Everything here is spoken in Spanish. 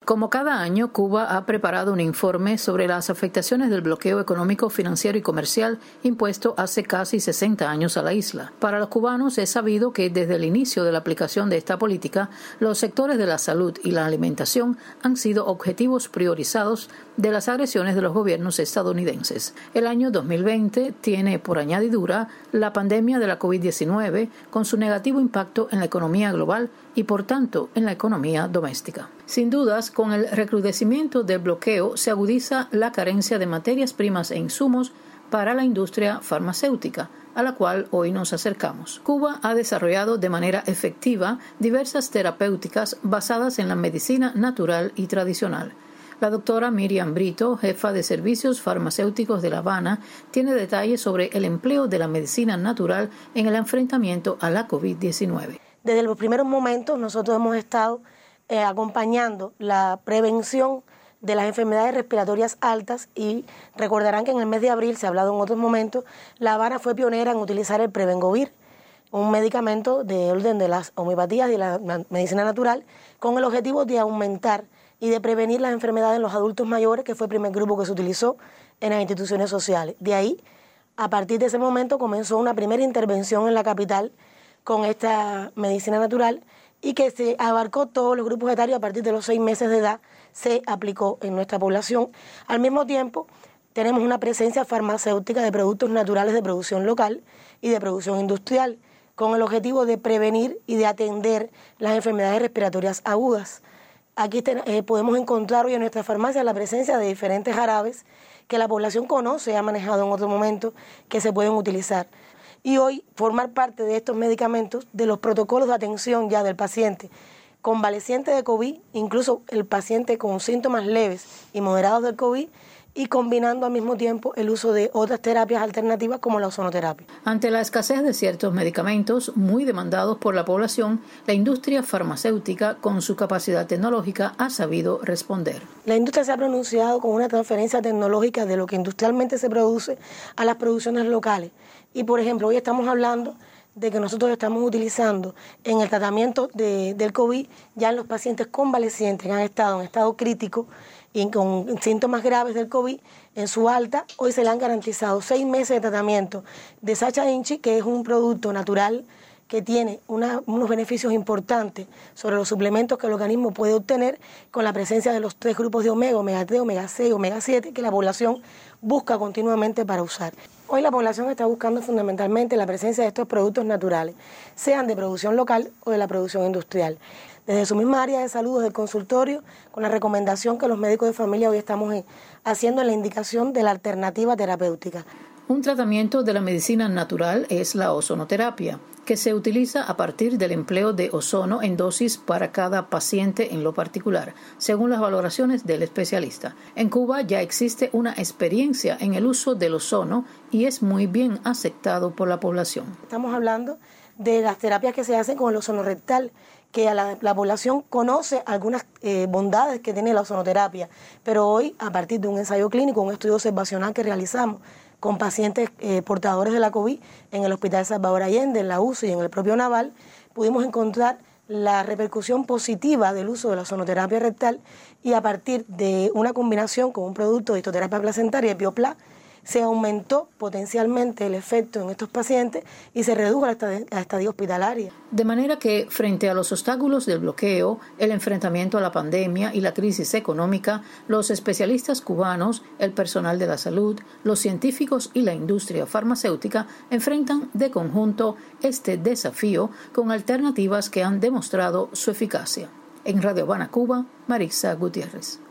Como cada año, Cuba ha preparado un informe sobre las afectaciones del bloqueo económico, financiero y comercial impuesto hace casi 60 años a la isla. Para los cubanos es sabido que desde el inicio de la aplicación de esta política, los sectores de la salud y la alimentación han sido objetivos priorizados de las agresiones de los gobiernos estadounidenses. El año 2020 tiene por añadidura la pandemia de la COVID-19 con su negativo impacto en la economía global y por tanto en la economía doméstica. Sin dudas, con el recrudecimiento del bloqueo se agudiza la carencia de materias primas e insumos para la industria farmacéutica, a la cual hoy nos acercamos. Cuba ha desarrollado de manera efectiva diversas terapéuticas basadas en la medicina natural y tradicional. La doctora Miriam Brito, jefa de servicios farmacéuticos de La Habana, tiene detalles sobre el empleo de la medicina natural en el enfrentamiento a la COVID-19. Desde los primeros momentos nosotros hemos estado acompañando la prevención de las enfermedades respiratorias altas y recordarán que en el mes de abril, se ha hablado en otros momentos, La Habana fue pionera en utilizar el Prevengovir, un medicamento de orden de las homeopatías y la medicina natural, con el objetivo de aumentar y de prevenir las enfermedades en los adultos mayores, que fue el primer grupo que se utilizó en las instituciones sociales. De ahí, a partir de ese momento, comenzó una primera intervención en la capital con esta medicina natural y que se abarcó todos los grupos etarios. A partir de los 6 meses de edad se aplicó en nuestra población. Al mismo tiempo, tenemos una presencia farmacéutica de productos naturales de producción local y de producción industrial, con el objetivo de prevenir y de atender las enfermedades respiratorias agudas. Aquí podemos encontrar hoy en nuestra farmacia la presencia de diferentes jarabes que la población conoce y ha manejado en otro momento, que se pueden utilizar. Y hoy formar parte de estos medicamentos, de los protocolos de atención ya del paciente convaleciente de COVID, incluso el paciente con síntomas leves y moderados del COVID, y combinando al mismo tiempo el uso de otras terapias alternativas como la ozonoterapia. Ante la escasez de ciertos medicamentos muy demandados por la población, la industria farmacéutica, con su capacidad tecnológica, ha sabido responder. La industria se ha pronunciado con una transferencia tecnológica de lo que industrialmente se produce a las producciones locales. Y, por ejemplo, hoy estamos hablando de que nosotros estamos utilizando en el tratamiento del COVID ya en los pacientes convalecientes que han estado en estado crítico y con síntomas graves del COVID, en su alta, hoy se le han garantizado 6 meses de tratamiento de Sacha Inchi, que es un producto natural que tiene unos beneficios importantes sobre los suplementos que el organismo puede obtener con la presencia de los 3 grupos de omega 3, omega 6, omega 7, que la población busca continuamente para usar. Hoy la población está buscando fundamentalmente la presencia de estos productos naturales, sean de producción local o de la producción industrial. Desde su misma área de salud, del consultorio, con la recomendación que los médicos de familia hoy estamos haciendo en la indicación de la alternativa terapéutica. Un tratamiento de la medicina natural es la ozonoterapia, que se utiliza a partir del empleo de ozono en dosis para cada paciente en lo particular, según las valoraciones del especialista. En Cuba ya existe una experiencia en el uso del ozono y es muy bien aceptado por la población. Estamos hablando de las terapias que se hacen con el ozono rectal, que la población conoce algunas bondades que tiene la ozonoterapia, pero hoy, a partir de un ensayo clínico, un estudio observacional que realizamos con pacientes portadores de la COVID en el Hospital Salvador Allende, en la UCI y en el propio Naval, pudimos encontrar la repercusión positiva del uso de la ozonoterapia rectal, y a partir de una combinación con un producto de histoterapia placentaria, Biopla, se aumentó potencialmente el efecto en estos pacientes y se redujo la estadía hospitalaria. De manera que, frente a los obstáculos del bloqueo, el enfrentamiento a la pandemia y la crisis económica, los especialistas cubanos, el personal de la salud, los científicos y la industria farmacéutica enfrentan de conjunto este desafío con alternativas que han demostrado su eficacia. En Radio Habana, Cuba, Marisa Gutiérrez.